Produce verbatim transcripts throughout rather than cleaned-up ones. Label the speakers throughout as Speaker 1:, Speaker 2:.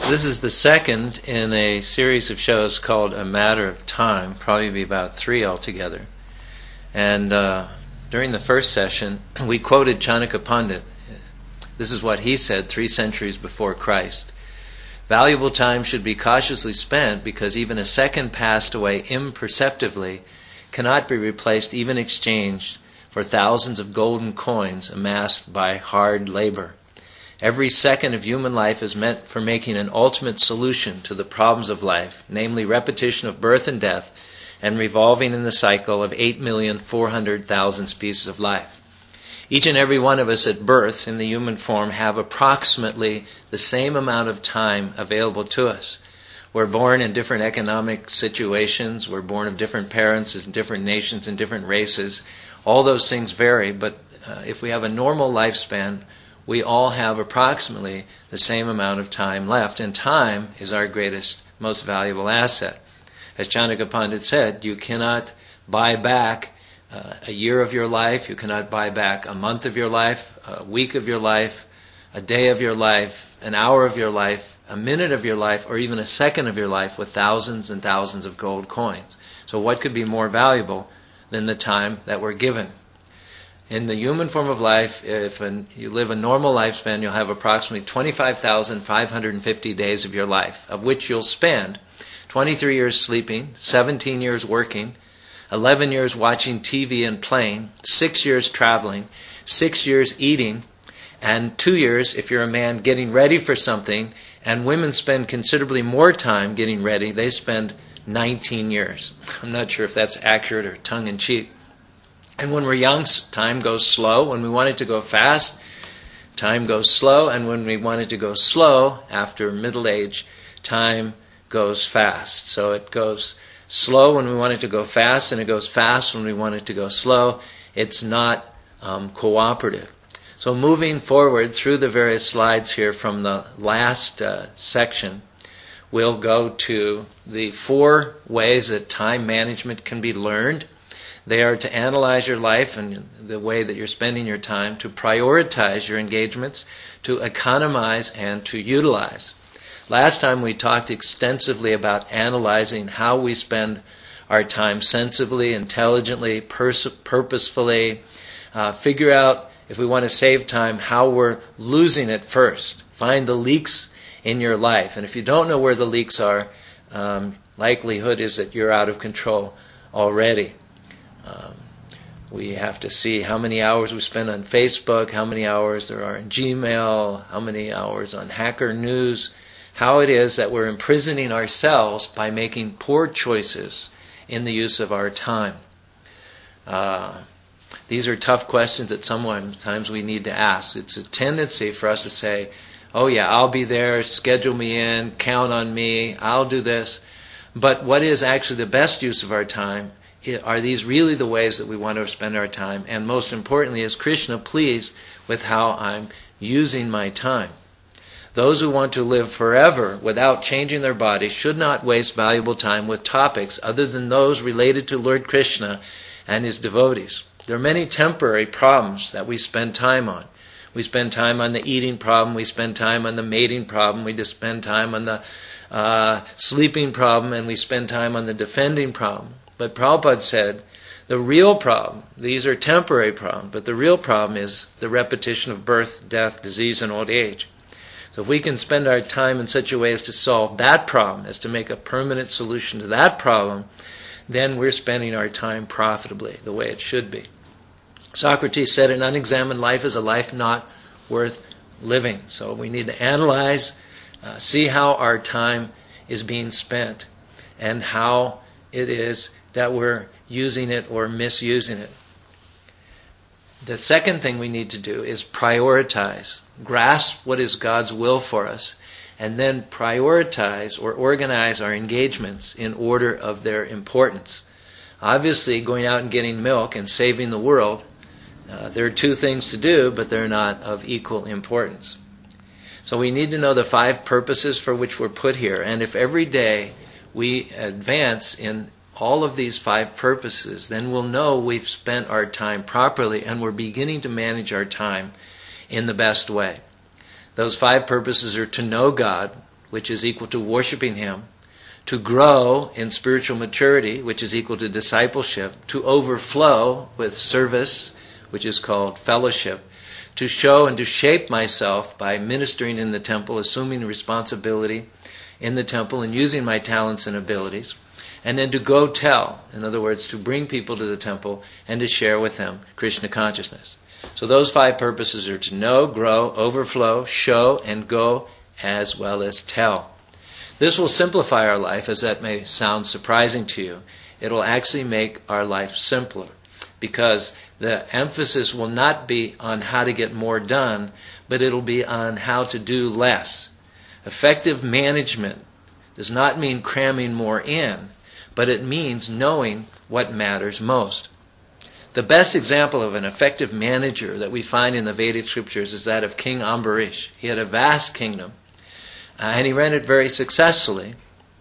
Speaker 1: This is the second in a series of shows called A Matter of Time, probably be about three altogether. And uh, during the first session, we quoted Chanakya Pandit. This is what he said three centuries before Christ. Valuable time should be cautiously spent because even a second passed away imperceptibly cannot be replaced, even exchanged for thousands of golden coins amassed by hard labor. Every second of human life is meant for making an ultimate solution to the problems of life, namely repetition of birth and death, and revolving in the cycle of eight million four hundred thousand species of life. Each and every one of us at birth in the human form have approximately the same amount of time available to us. We're born in different economic situations, we're born of different parents in different nations and different races. All those things vary, but uh, if we have a normal lifespan, we all have approximately the same amount of time left, and time is our greatest, most valuable asset. As Chanakya Pandit said, you cannot buy back uh, a year of your life, you cannot buy back a month of your life, a week of your life, a day of your life, an hour of your life, a minute of your life, or even a second of your life with thousands and thousands of gold coins. So what could be more valuable than the time that we're given? In the human form of life, if an, you live a normal lifespan, you'll have approximately twenty-five thousand five hundred fifty days of your life, of which you'll spend twenty-three years sleeping, seventeen years working, eleven years watching T V and playing, six years traveling, six years eating, and two years, if you're a man, getting ready for something. And women spend considerably more time getting ready. They spend nineteen years. I'm not sure if that's accurate or tongue-in-cheek. And when we're young, time goes slow. When we want it to go fast, time goes slow. And when we want it to go slow, after middle age, time goes fast. So it goes slow when we want it to go fast, and it goes fast when we want it to go slow. It's not um, cooperative. So moving forward through the various slides here from the last uh, section, we'll go to the four ways that time management can be learned. They are to analyze your life and the way that you're spending your time, to prioritize your engagements, to economize, and to utilize. Last time we talked extensively about analyzing how we spend our time sensibly, intelligently, pers- purposefully. Uh, figure out, if we want to save time, how we're losing it first. Find the leaks in your life. And if you don't know where the leaks are, um, likelihood is that you're out of control already. Um, we have to see how many hours we spend on Facebook, how many hours there are in Gmail, how many hours on Hacker News, how it is that we're imprisoning ourselves by making poor choices in the use of our time. Uh, these are tough questions that sometimes we need to ask. It's a tendency for us to say, oh yeah, I'll be there, schedule me in, count on me, I'll do this. But what is actually the best use of our time? Are these really the ways that we want to spend our time? And most importantly, is Krishna pleased with how I'm using my time? Those who want to live forever without changing their body should not waste valuable time with topics other than those related to Lord Krishna and his devotees. There are many temporary problems that we spend time on. We spend time on the eating problem, we spend time on the mating problem, we just spend time on the uh, sleeping problem, and we spend time on the defending problem. But Prabhupada said, the real problem, these are temporary problems, but the real problem is the repetition of birth, death, disease, and old age. So if we can spend our time in such a way as to solve that problem, as to make a permanent solution to that problem, then we're spending our time profitably, the way it should be. Socrates said an unexamined life is a life not worth living. So we need to analyze, uh, see how our time is being spent, and how it is that we're using it or misusing it. The second thing we need to do is prioritize, grasp what is God's will for us, and then prioritize or organize our engagements in order of their importance. Obviously, going out and getting milk and saving the world, uh, there are two things to do, but they're not of equal importance. So we need to know the five purposes for which we're put here, and if every day we advance in all of these five purposes, then we'll know we've spent our time properly and we're beginning to manage our time in the best way. Those five purposes are to know God, which is equal to worshiping Him, to grow in spiritual maturity, which is equal to discipleship, to overflow with service, which is called fellowship, to show and to shape myself by ministering in the temple, assuming responsibility in the temple and using my talents and abilities, and then to go tell, in other words, to bring people to the temple and to share with them Krishna consciousness. So those five purposes are to know, grow, overflow, show, and go, as well as tell. This will simplify our life, as that may sound surprising to you. It will actually make our life simpler, because the emphasis will not be on how to get more done, but it'll be on how to do less. Effective management does not mean cramming more in, but it means knowing what matters most. The best example of an effective manager that we find in the Vedic scriptures is that of King Ambarish. He had a vast kingdom, uh, and he ran it very successfully,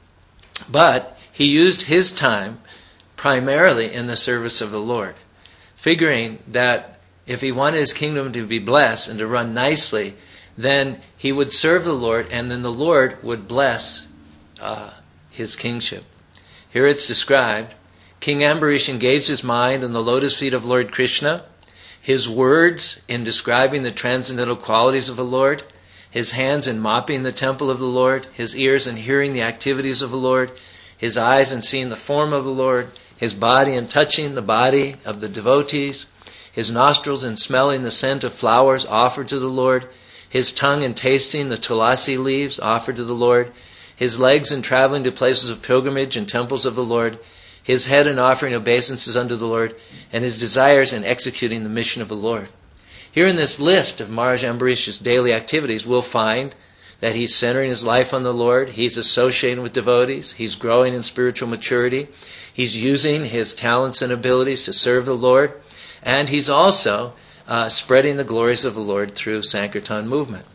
Speaker 1: but he used his time primarily in the service of the Lord, figuring that if he wanted his kingdom to be blessed and to run nicely, then he would serve the Lord, and then the Lord would bless uh, his kingship. Here it's described, King Ambarish engaged his mind in the lotus feet of Lord Krishna, his words in describing the transcendental qualities of the Lord, his hands in mopping the temple of the Lord, his ears in hearing the activities of the Lord, his eyes in seeing the form of the Lord, his body in touching the body of the devotees, his nostrils in smelling the scent of flowers offered to the Lord, his tongue in tasting the tulasi leaves offered to the Lord, his legs in traveling to places of pilgrimage and temples of the Lord, his head in offering obeisances unto the Lord, and his desires in executing the mission of the Lord. Here in this list of Maharaj Ambarish's daily activities, we'll find that he's centering his life on the Lord, he's associating with devotees, he's growing in spiritual maturity, he's using his talents and abilities to serve the Lord, and he's also uh, spreading the glories of the Lord through Sankirtan movement.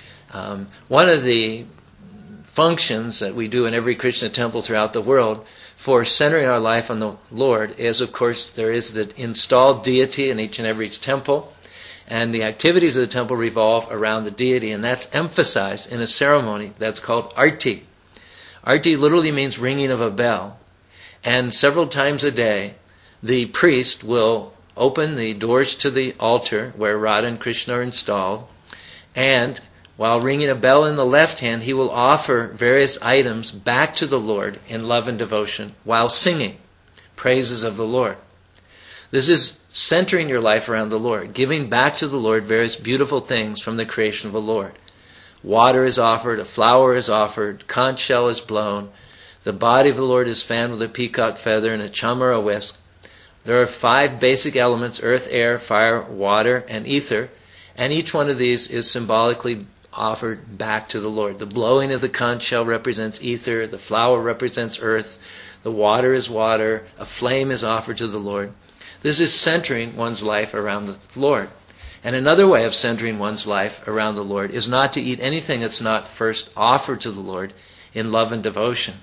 Speaker 1: Um, one of the functions that we do in every Krishna temple throughout the world for centering our life on the Lord is, of course, there is the installed deity in each and every temple, and the activities of the temple revolve around the deity, and that's emphasized in a ceremony that's called arti. Arti literally means ringing of a bell, and several times a day the priest will open the doors to the altar where Radha and Krishna are installed, and while ringing a bell in the left hand, he will offer various items back to the Lord in love and devotion while singing praises of the Lord. This is centering your life around the Lord, giving back to the Lord various beautiful things from the creation of the Lord. Water is offered, a flower is offered, conch shell is blown, the body of the Lord is fanned with a peacock feather and a chamara whisk. There are five basic elements: earth, air, fire, water, and ether, and each one of these is symbolically offered back to the Lord. The blowing of the conch shell represents ether, the flower represents earth, the water is water, a flame is offered to the Lord. This is centering one's life around the Lord. And another way of centering one's life around the Lord is not to eat anything that's not first offered to the Lord in love and devotion.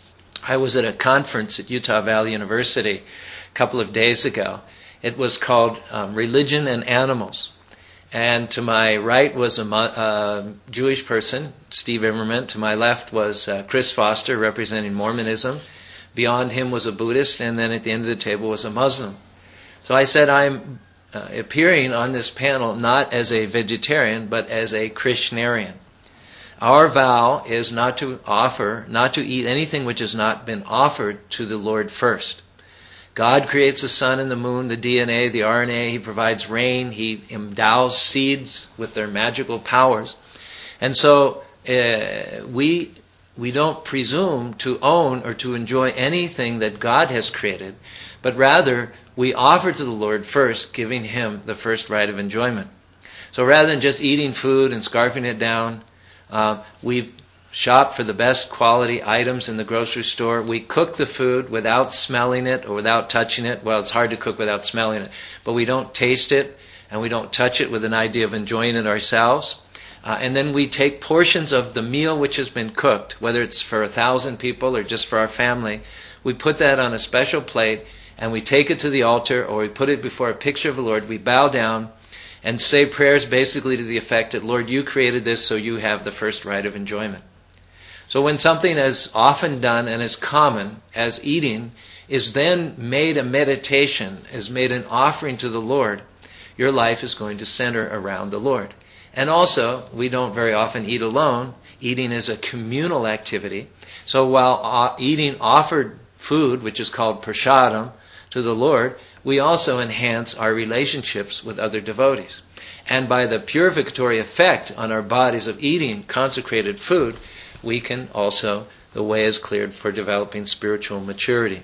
Speaker 1: I was at a conference at Utah Valley University a couple of days ago. It was called um, Religion and Animals. And to my right was a uh, Jewish person, Steve Immerman. To my left was uh, Chris Foster, representing Mormonism. Beyond him was a Buddhist, and then at the end of the table was a Muslim. So I said, I'm uh, appearing on this panel not as a vegetarian, but as a Krishnarian. Our vow is not to offer, not to eat anything which has not been offered to the Lord first. God creates the sun and the moon, the D N A, the R N A. He provides rain. He endows seeds with their magical powers. And so uh, we we don't presume to own or to enjoy anything that God has created, but rather we offer to the Lord first, giving Him the first right of enjoyment. So rather than just eating food and scarfing it down, uh, we've shop for the best quality items in the grocery store. We cook the food without smelling it or without touching it. Well, it's hard to cook without smelling it. But we don't taste it and we don't touch it with an idea of enjoying it ourselves. Uh, and then we take portions of the meal which has been cooked, whether it's for a thousand people or just for our family. We put that on a special plate and we take it to the altar, or we put it before a picture of the Lord. We bow down and say prayers basically to the effect that, Lord, you created this, so you have the first right of enjoyment. So when something as often done and as common as eating is then made a meditation, is made an offering to the Lord, your life is going to center around the Lord. And also, we don't very often eat alone. Eating is a communal activity. So while eating offered food, which is called prasadam, to the Lord, we also enhance our relationships with other devotees. And by the purificatory effect on our bodies of eating consecrated food, we can also, the way is cleared for developing spiritual maturity.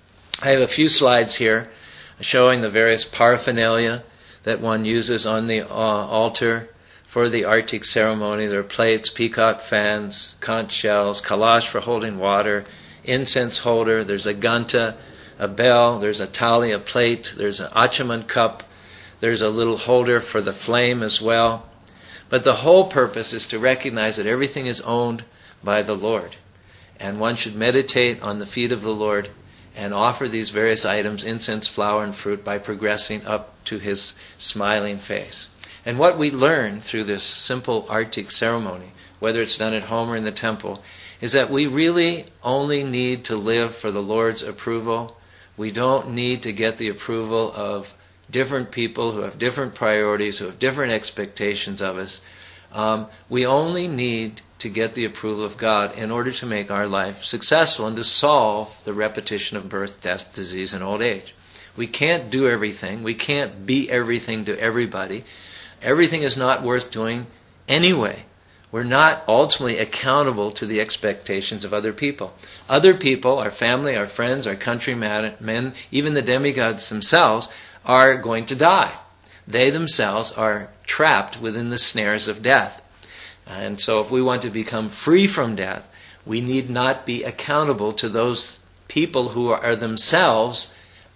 Speaker 1: I have a few slides here showing the various paraphernalia that one uses on the uh, altar for the Artik ceremony. There are plates, peacock fans, conch shells, kalash for holding water, incense holder, there's a ganta, a bell, there's a tali, a plate, there's an achaman cup, there's a little holder for the flame as well. But the whole purpose is to recognize that everything is owned by the Lord. And one should meditate on the feet of the Lord and offer these various items, incense, flower, and fruit, by progressing up to His smiling face. And what we learn through this simple Artik ceremony, whether it's done at home or in the temple, is that we really only need to live for the Lord's approval. We don't need to get the approval of different people who have different priorities, who have different expectations of us. Um, we only need to get the approval of God in order to make our life successful and to solve the repetition of birth, death, disease, and old age. We can't do everything. We can't be everything to everybody. Everything is not worth doing anyway. We're not ultimately accountable to the expectations of other people. Other people, our family, our friends, our countrymen, even the demigods themselves, are going to die. They themselves are trapped within the snares of death. And so if we want to become free from death, we need not be accountable to those people who are themselves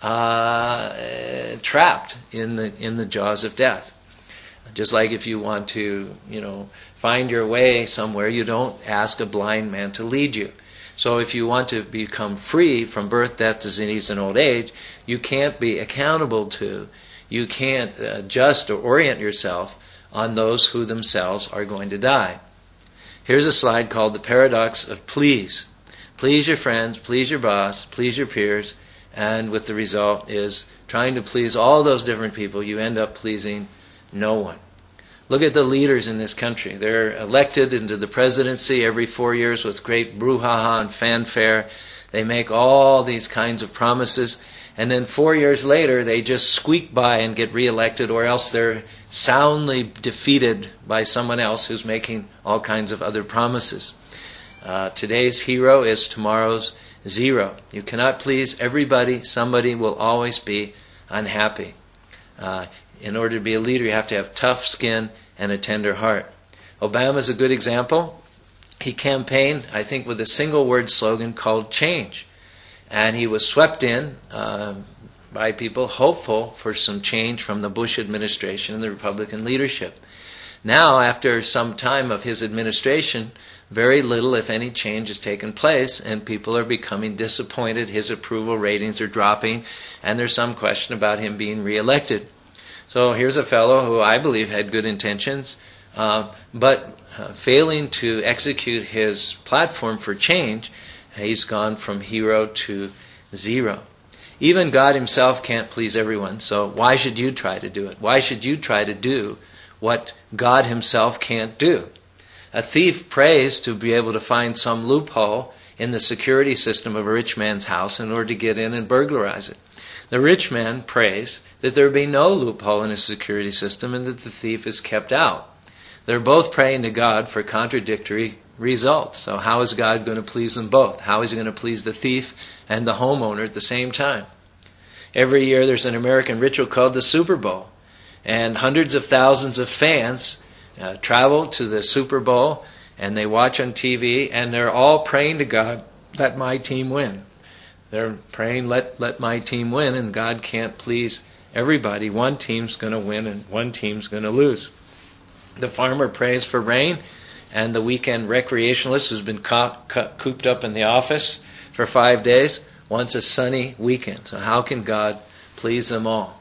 Speaker 1: uh, trapped in the in the jaws of death. Just like if you want to, you know, find your way somewhere, you don't ask a blind man to lead you. So if you want to become free from birth, death, disease, and old age, you can't be accountable to, you can't adjust or orient yourself on those who themselves are going to die. Here's a slide called the paradox of please. Please your friends, please your boss, please your peers, and with the result is trying to please all those different people, you end up pleasing no one. Look at the leaders in this country. They're elected into the presidency every four years with great brouhaha and fanfare. They make all these kinds of promises, and then four years later they just squeak by and get reelected, or else they're soundly defeated by someone else who's making all kinds of other promises. Uh, today's hero is tomorrow's zero. You cannot please everybody. Somebody will always be unhappy. Uh, in order to be a leader, you have to have tough skin and a tender heart. Obama is a good example. He campaigned, I think, with a single word slogan called change. And he was swept in uh, by people hopeful for some change from the Bush administration and the Republican leadership. Now, after some time of his administration, very little, if any, change has taken place, and people are becoming disappointed. His approval ratings are dropping, and there's some question about him being reelected. So here's a fellow who I believe had good intentions, uh, but uh, failing to execute his platform for change, he's gone from hero to zero. Even God himself can't please everyone, so why should you try to do it? Why should you try to do what God himself can't do? A thief prays to be able to find some loophole in the security system of a rich man's house in order to get in and burglarize it. The rich man prays that there be no loophole in his security system and that the thief is kept out. They're both praying to God for contradictory results. So how is God going to please them both? How is he going to please the thief and the homeowner at the same time? Every year there's an American ritual called the Super Bowl. And hundreds of thousands of fans uh, travel to the Super Bowl and they watch on T V and they're all praying to God, let my team win. They're praying, let, let my team win, and God can't please everybody. One team's going to win and one team's going to lose. The farmer prays for rain, and the weekend recreationalist who's been co- co- cooped up in the office for five days wants a sunny weekend. So how can God please them all?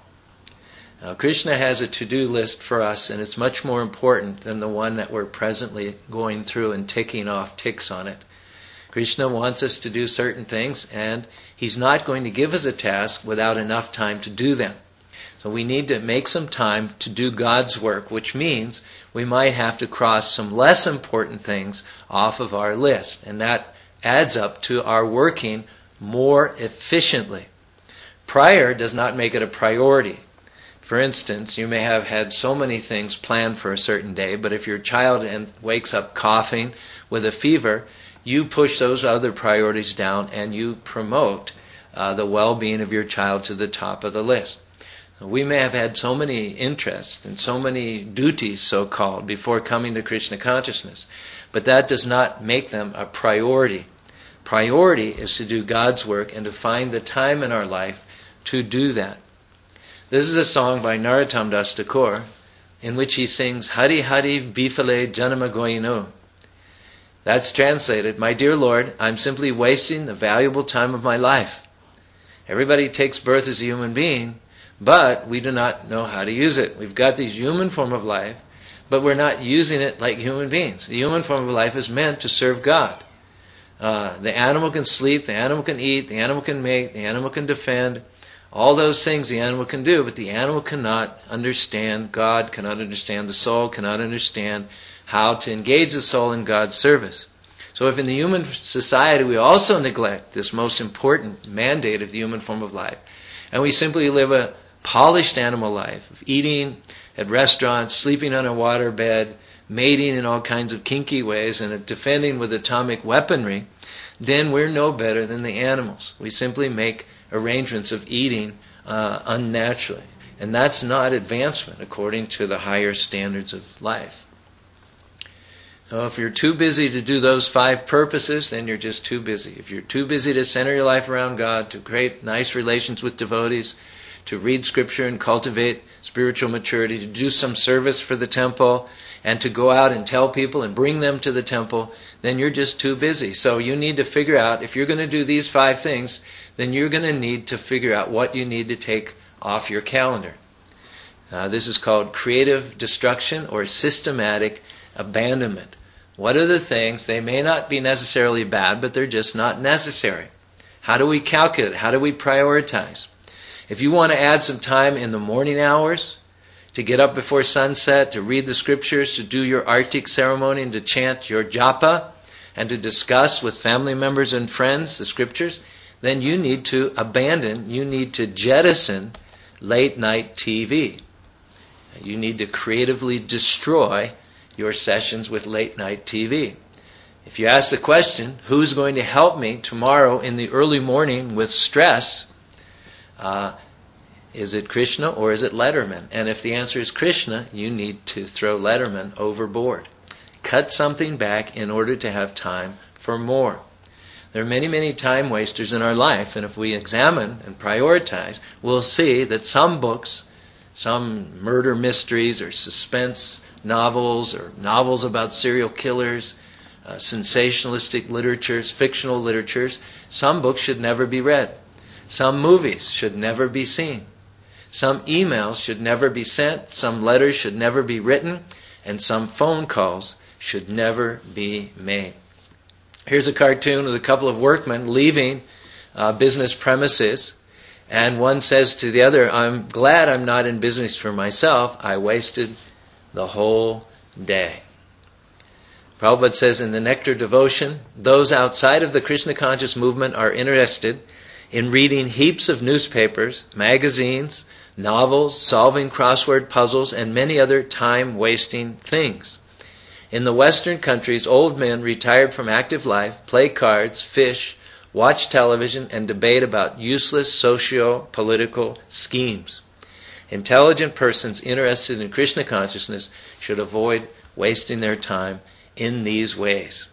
Speaker 1: Now, Krishna has a to-do list for us, and it's much more important than the one that we're presently going through and ticking off ticks on it. Krishna wants us to do certain things, and He's not going to give us a task without enough time to do them. So we need to make some time to do God's work, which means we might have to cross some less important things off of our list. And that adds up to our working more efficiently. Prior does not make it a priority. For instance, you may have had so many things planned for a certain day, but if your child wakes up coughing with a fever, you push those other priorities down and you promote uh, the well-being of your child to the top of the list. We may have had so many interests and so many duties, so-called, before coming to Krishna consciousness, but that does not make them a priority. Priority is to do God's work and to find the time in our life to do that. This is a song by Narottam Das Thakur in which he sings, Hari Hari Vifale Janama Goyino. That's translated, my dear Lord, I'm simply wasting the valuable time of my life. Everybody takes birth as a human being, but we do not know how to use it. We've got this human form of life, but we're not using it like human beings. The human form of life is meant to serve God. Uh, the animal can sleep, the animal can eat, the animal can make, the animal can defend. All those things the animal can do, but the animal cannot understand God, cannot understand the soul, cannot understand how to engage the soul in God's service. So if in the human society we also neglect this most important mandate of the human form of life, and we simply live a polished animal life of eating at restaurants, sleeping on a water bed, mating in all kinds of kinky ways, and defending with atomic weaponry, then we're no better than the animals. We simply make arrangements of eating uh, unnaturally. And that's not advancement according to the higher standards of life. So if you're too busy to do those five purposes, then you're just too busy. If you're too busy to center your life around God, to create nice relations with devotees, to read scripture and cultivate spiritual maturity, to do some service for the temple, and to go out and tell people and bring them to the temple, then you're just too busy. So you need to figure out, if you're going to do these five things, then you're going to need to figure out what you need to take off your calendar. Uh, this is called creative destruction or systematic abandonment. What are the things? They may not be necessarily bad, but they're just not necessary. How do we calculate? How do we prioritize? If you want to add some time in the morning hours, to get up before sunset, to read the scriptures, to do your artik ceremony, and to chant your japa, and to discuss with family members and friends the scriptures, then you need to abandon, you need to jettison late night T V. You need to creatively destroy your sessions with late night T V. If you ask the question, who's going to help me tomorrow in the early morning with stress, uh, is it Krishna or is it Letterman? And if the answer is Krishna, you need to throw Letterman overboard. Cut something back in order to have time for more. There are many, many time wasters in our life, and if we examine and prioritize, we'll see that some books, some murder mysteries or suspense novels or novels about serial killers, uh, sensationalistic literatures, fictional literatures, some books should never be read. Some movies should never be seen. Some emails should never be sent. Some letters should never be written. And some phone calls should never be made. Here's a cartoon with a couple of workmen leaving uh, business premises. And one says to the other, I'm glad I'm not in business for myself. I wasted the whole day. Prabhupada says in the Nectar Devotion, those outside of the Krishna conscious movement are interested in reading heaps of newspapers, magazines, novels, solving crossword puzzles, and many other time-wasting things. In the Western countries, old men retired from active life play cards, fish, watch television, and debate about useless socio-political schemes. Intelligent persons interested in Krishna consciousness should avoid wasting their time in these ways.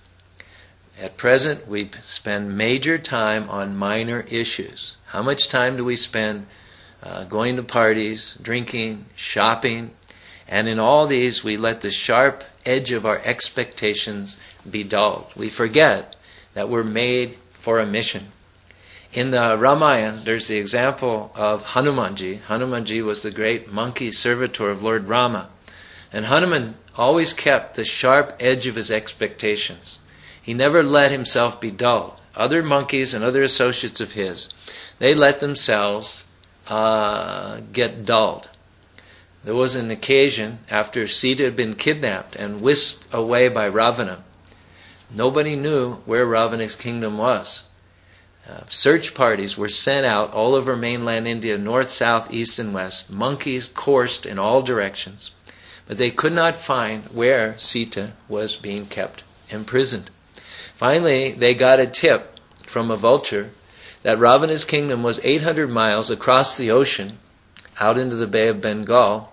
Speaker 1: At present, we spend major time on minor issues. How much time do we spend uh, going to parties, drinking, shopping? And in all these, we let the sharp edge of our expectations be dulled. We forget that we're made for a mission. In the Ramayana, there's the example of Hanumanji. Hanumanji was the great monkey servitor of Lord Rama. And Hanuman always kept the sharp edge of his expectations. He never let himself be dulled. Other monkeys and other associates of his, they let themselves uh, get dulled. There was an occasion after Sita had been kidnapped and whisked away by Ravana. Nobody knew where Ravana's kingdom was. Uh, search parties were sent out all over mainland India, north, south, east, and west. Monkeys coursed in all directions. But they could not find where Sita was being kept imprisoned. Finally, they got a tip from a vulture that Ravana's kingdom was eight hundred miles across the ocean, out into the Bay of Bengal,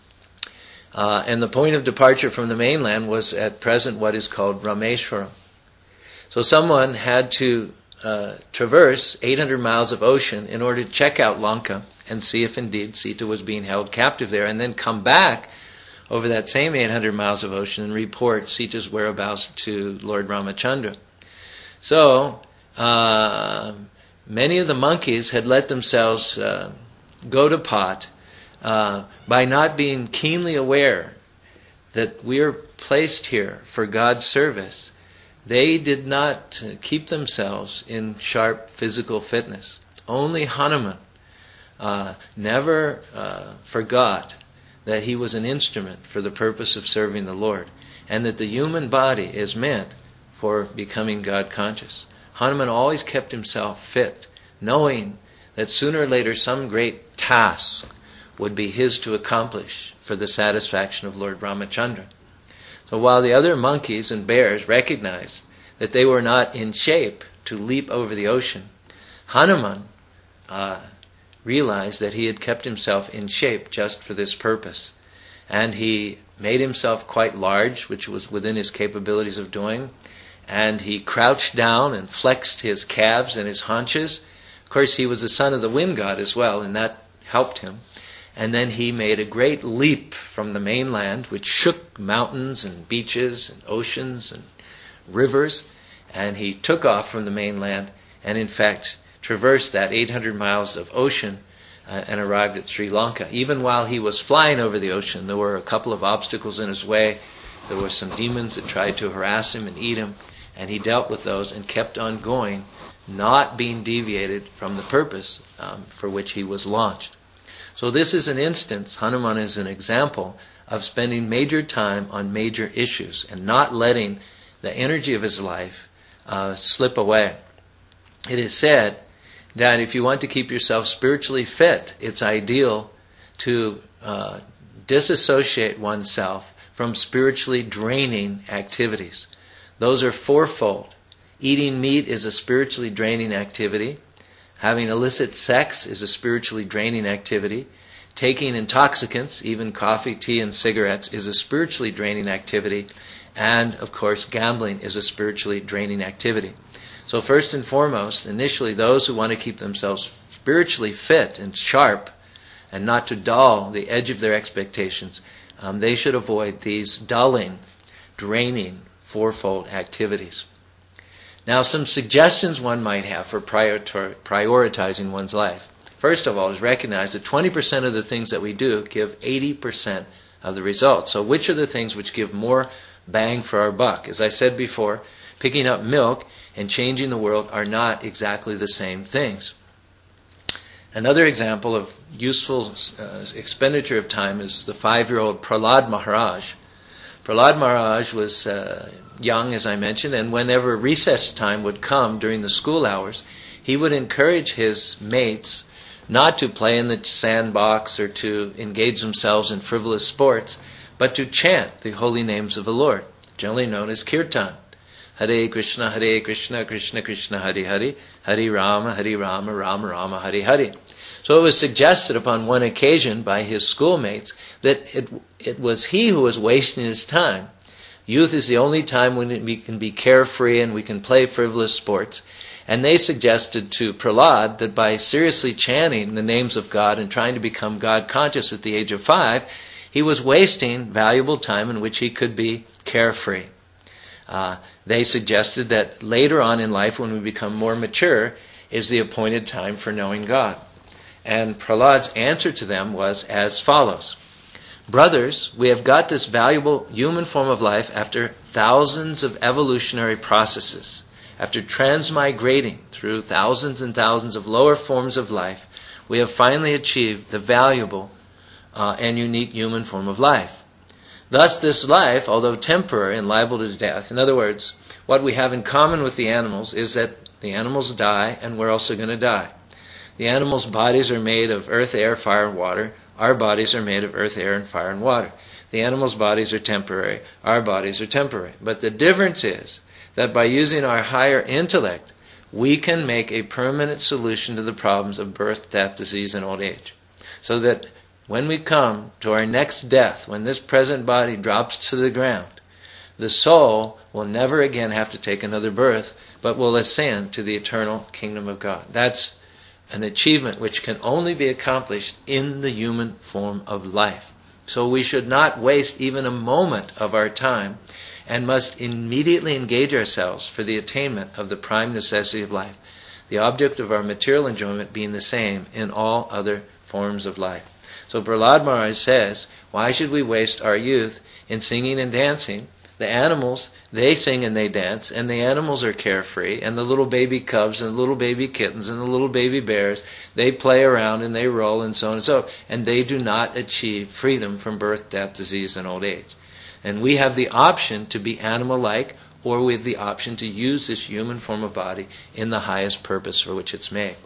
Speaker 1: uh, and the point of departure from the mainland was at present what is called Rameshwaram. So someone had to uh, traverse eight hundred miles of ocean in order to check out Lanka and see if indeed Sita was being held captive there, and then come back over that same eight hundred miles of ocean and report Sita's whereabouts to Lord Ramachandra. So, uh, many of the monkeys had let themselves uh, go to pot uh, by not being keenly aware that we are placed here for God's service. They did not keep themselves in sharp physical fitness. Only Hanuman uh, never uh, forgot that he was an instrument for the purpose of serving the Lord, and that the human body is meant for becoming God conscious. Hanuman always kept himself fit, knowing that sooner or later some great task would be his to accomplish for the satisfaction of Lord Ramachandra. So while the other monkeys and bears recognized that they were not in shape to leap over the ocean, Hanuman uh, realized that he had kept himself in shape just for this purpose. And he made himself quite large, which was within his capabilities of doing, and he crouched down and flexed his calves and his haunches. Of course, he was the son of the wind god as well, and that helped him. And then he made a great leap from the mainland, which shook mountains and beaches and oceans and rivers, and he took off from the mainland and in fact traversed that eight hundred miles of ocean uh, and arrived at Sri Lanka. Even while he was flying over the ocean, there were a couple of obstacles in his way. There were some demons that tried to harass him and eat him, and he dealt with those and kept on going, not being deviated from the purpose um, for which he was launched. So this is an instance, Hanuman is an example of spending major time on major issues and not letting the energy of his life uh, slip away. It is said that if you want to keep yourself spiritually fit, it's ideal to uh, disassociate oneself from spiritually draining activities. Those are fourfold. Eating meat is a spiritually draining activity. Having illicit sex is a spiritually draining activity. Taking intoxicants, even coffee, tea, and cigarettes, is a spiritually draining activity. And, of course, gambling is a spiritually draining activity. So first and foremost, initially, those who want to keep themselves spiritually fit and sharp and not to dull the edge of their expectations, um, they should avoid these dulling, draining, fourfold activities. Now, some suggestions one might have for prior- prioritizing one's life. First of all, is recognize that twenty percent of the things that we do give eighty percent of the results. So which are the things which give more bang for our buck? As I said before, picking up milk and changing the world are not exactly the same things. Another example of useful uh, expenditure of time is the five-year-old Prahlad Maharaj. Prahlad Maharaj was uh, young, as I mentioned, and whenever recess time would come during the school hours, he would encourage his mates not to play in the sandbox or to engage themselves in frivolous sports, but to chant the holy names of the Lord, generally known as Kirtan. Hare Krishna, Hare Krishna, Krishna Krishna, Hare Hare, Hare Rama, Hare Rama, Rama Rama, Hare Hare. So it was suggested upon one occasion by his schoolmates that it, it was he who was wasting his time. Youth is the only time when we can be carefree and we can play frivolous sports. And they suggested to Prahlad that by seriously chanting the names of God and trying to become God conscious at the age of five, he was wasting valuable time in which he could be carefree. Uh, they suggested that later on in life, when we become more mature, is the appointed time for knowing God. And Prahlad's answer to them was as follows. Brothers, we have got this valuable human form of life after thousands of evolutionary processes. After transmigrating through thousands and thousands of lower forms of life, we have finally achieved the valuable uh, and unique human form of life. Thus, this life, although temporary and liable to death, in other words, what we have in common with the animals is that the animals die and we're also going to die. The animals' bodies are made of earth, air, fire, and water. Our bodies are made of earth, air, and fire, and water. The animals' bodies are temporary. Our bodies are temporary. But the difference is that by using our higher intellect, we can make a permanent solution to the problems of birth, death, disease, and old age. So that when we come to our next death, when this present body drops to the ground, the soul will never again have to take another birth, but will ascend to the eternal kingdom of God. That's an achievement which can only be accomplished in the human form of life. So we should not waste even a moment of our time and must immediately engage ourselves for the attainment of the prime necessity of life, the object of our material enjoyment being the same in all other forms of life. So Prahlad Maharaj says, why should we waste our youth in singing and dancing? The animals, they sing and they dance, and the animals are carefree, and the little baby cubs and the little baby kittens and the little baby bears, they play around and they roll and so on and so on, and they do not achieve freedom from birth, death, disease, and old age. And we have the option to be animal-like, or we have the option to use this human form of body in the highest purpose for which it's made.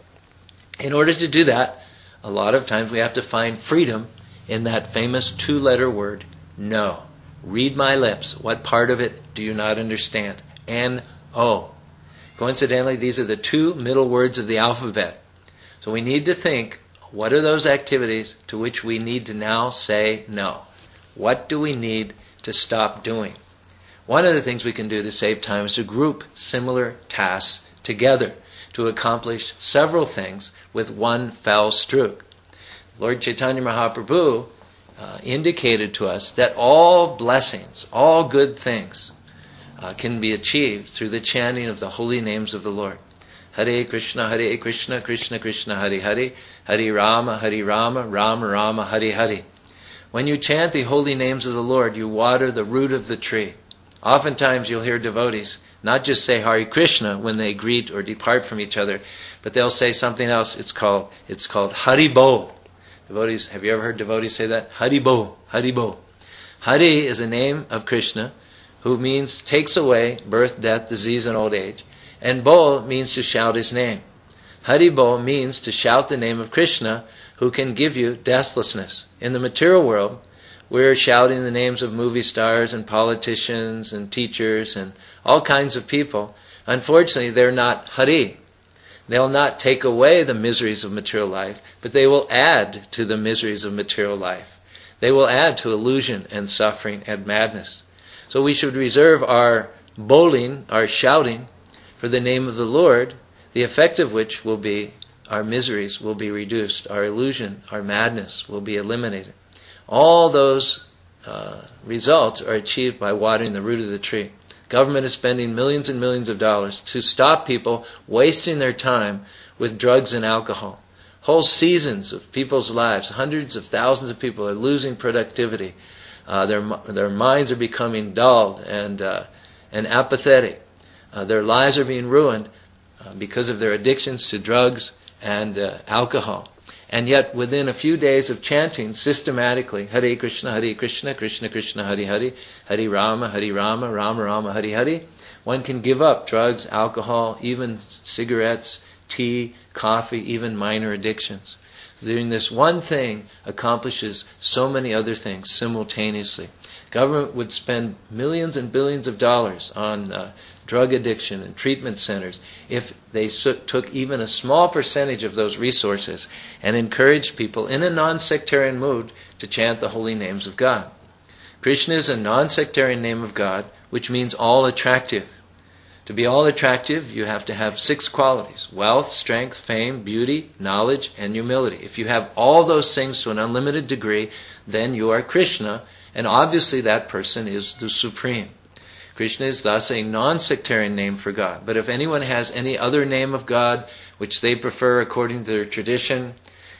Speaker 1: In order to do that, a lot of times we have to find freedom in that famous two-letter word, no. Read my lips. What part of it do you not understand? N O. Coincidentally, these are the two middle words of the alphabet. So we need to think, what are those activities to which we need to now say no? What do we need to stop doing? One of the things we can do to save time is to group similar tasks together to accomplish several things with one fell stroke. Lord Chaitanya Mahaprabhu Uh, indicated to us that all blessings, all good things uh, can be achieved through the chanting of the holy names of the Lord. Hare Krishna, Hare Krishna, Krishna Krishna, Hare Hare, Hare Rama, Hare Rama, Rama Rama, Hare Hare. When you chant the holy names of the Lord, you water the root of the tree. Oftentimes you'll hear devotees not just say Hare Krishna when they greet or depart from each other, but they'll say something else. It's called, it's called Haribo. Devotees, have you ever heard devotees say that? Haribo, Haribo. Hari is a name of Krishna who means takes away birth, death, disease, and old age. And Bo means to shout his name. Haribo means to shout the name of Krishna who can give you deathlessness. In the material world, we're shouting the names of movie stars and politicians and teachers and all kinds of people. Unfortunately, they're not Hari. They'll not take away the miseries of material life, but they will add to the miseries of material life. They will add to illusion and suffering and madness. So we should reserve our bowling, our shouting, for the name of the Lord, the effect of which will be our miseries will be reduced, our illusion, our madness will be eliminated. All those uh, results are achieved by watering the root of the tree. Government is spending millions and millions of dollars to stop people wasting their time with drugs and alcohol. Whole seasons of people's lives, hundreds of thousands of people are losing productivity. Uh, their their minds are becoming dulled and uh, and apathetic. Uh, their lives are being ruined uh, because of their addictions to drugs and uh, alcohol. And yet, within a few days of chanting systematically, Hare Krishna, Hare Krishna, Krishna Krishna, Hare Hare, Hare Rama, Hare Rama, Rama Rama, Hare Hare, one can give up drugs, alcohol, even cigarettes, tea, coffee, even minor addictions. Doing this one thing accomplishes so many other things simultaneously. Government would spend millions and billions of dollars on uh, drug addiction and treatment centers if they so- took even a small percentage of those resources and encouraged people in a non-sectarian mood to chant the holy names of God. Krishna is a non-sectarian name of God, which means all attractive. To be all attractive, you have to have six qualities: wealth, strength, fame, beauty, knowledge, and humility. If you have all those things to an unlimited degree, then you are Krishna, and obviously that person is the Supreme. Krishna is thus a non-sectarian name for God. But if anyone has any other name of God which they prefer according to their tradition,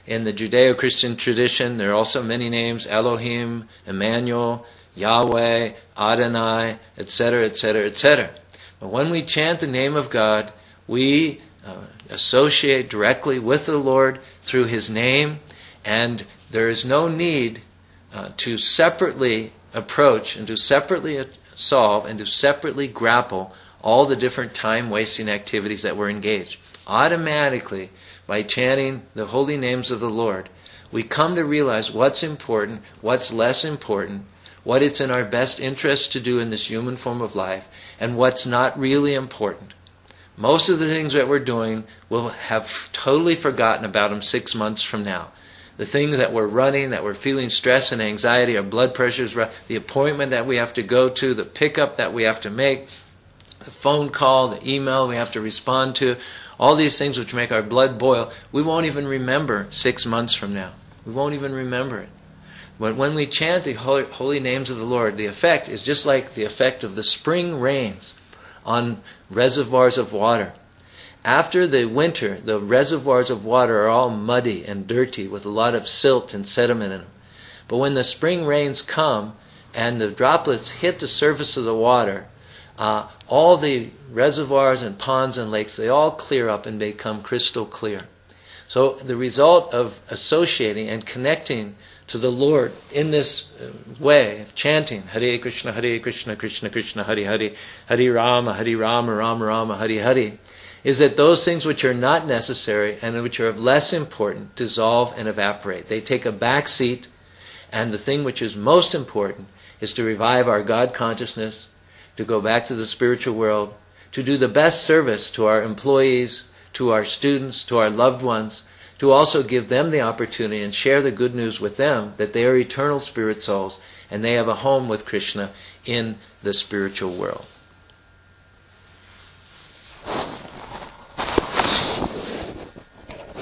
Speaker 1: In the Judeo-Christian tradition, there are also many names: Elohim, Emmanuel, Yahweh, Adonai, et cetera, et cetera, et cetera. But when we chant the name of God, we uh, associate directly with the Lord through His name, and there is no need uh, to separately approach and to separately solve and to separately grapple all the different time-wasting activities that we're engaged. Automatically, by chanting the holy names of the Lord, we come to realize what's important, what's less important, what it's in our best interest to do in this human form of life, and what's not really important. Most of the things that we're doing, we'll have totally forgotten about them six months from now. The things that we're running, that we're feeling stress and anxiety, our blood pressure's, the appointment that we have to go to, the pickup that we have to make, the phone call, the email we have to respond to, all these things which make our blood boil, we won't even remember six months from now. We won't even remember it. But when we chant the holy, holy names of the Lord, the effect is just like the effect of the spring rains on reservoirs of water. After the winter, the reservoirs of water are all muddy and dirty with a lot of silt and sediment in them. But when the spring rains come and the droplets hit the surface of the water, uh, all the reservoirs and ponds and lakes, they all clear up and become crystal clear. So the result of associating and connecting to the Lord in this way of chanting Hare Krishna, Hare Krishna, Krishna Krishna, Hare Hare, Hare Rama, Hare Rama, Rama Rama, Hare Hare, is that those things which are not necessary and which are of less importance dissolve and evaporate. They take a back seat, and the thing which is most important is to revive our God consciousness, to go back to the spiritual world, to do the best service to our employees, to our students, to our loved ones, to also give them the opportunity and share the good news with them that they are eternal spirit souls and they have a home with Krishna in the spiritual world.